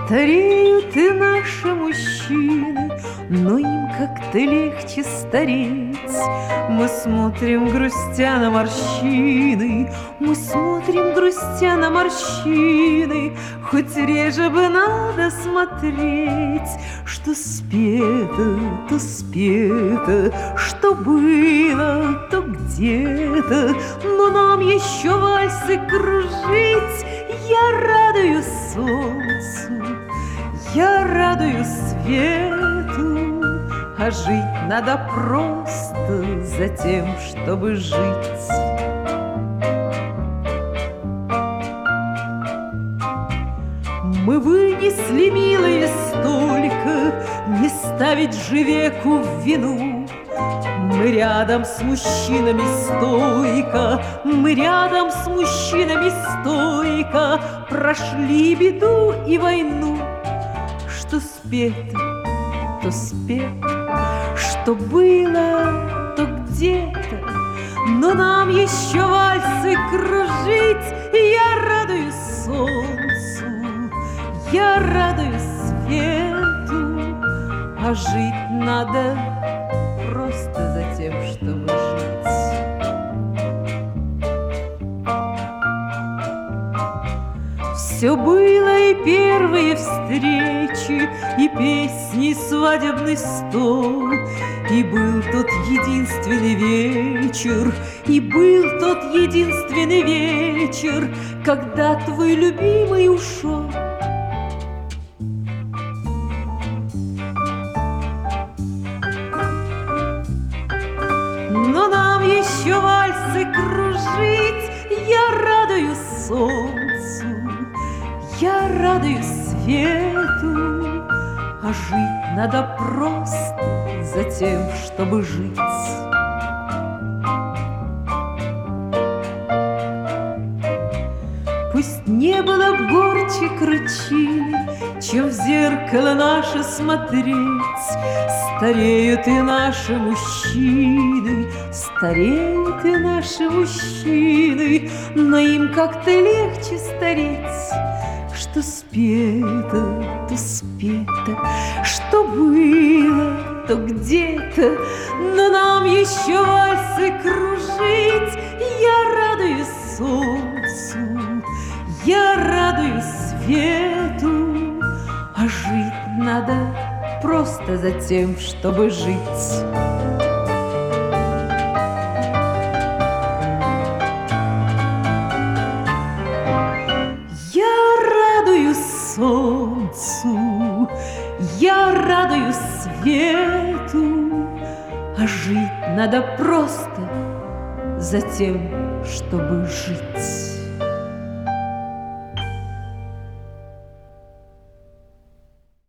Стареют и наши мужчины, но им как-то легче стареть. Мы смотрим, грустя на морщины, мы смотрим, грустя на морщины. Хоть реже бы надо смотреть, что спето, то спето, что было, то где-то. Но нам еще вальсы кружить. Я радуюсь солнцу, я радуюсь свету, а жить надо просто за тем, чтобы жить. Мы вынесли, милые, столько, не ставить же веку в вину. Мы рядом с мужчинами стойко, мы рядом с мужчинами стойко прошли беду и войну. Что спето, то спето, что было, то где-то. Но нам еще вальсы кружить, и я радуюсь солнцу, я радуюсь свету, а жить надо просто за тем, чтобы жить. Все было и первые встречи, и песни, свадебный стол, и был тот единственный вечер, и был тот единственный вечер, когда твой любимый ушел. Но нам еще вальсы кружить. Я радуюсь солнцу, я радуюсь свету, а жить надо просто за тем, чтобы жить. Пусть не было б горче кручины, чем в зеркало наше смотреть. Стареют и наши мужчины, стареют и наши мужчины, но им как-то легче стареть. Что спето, то спето, что было, то где-то. Но нам еще вальсы кружить. Я радуюсь солнцу, я радуюсь свету, а жить надо просто за тем, чтобы жить. Я радуюсь солнцу, я радуюсь свету, а жить надо просто за тем, чтобы жить.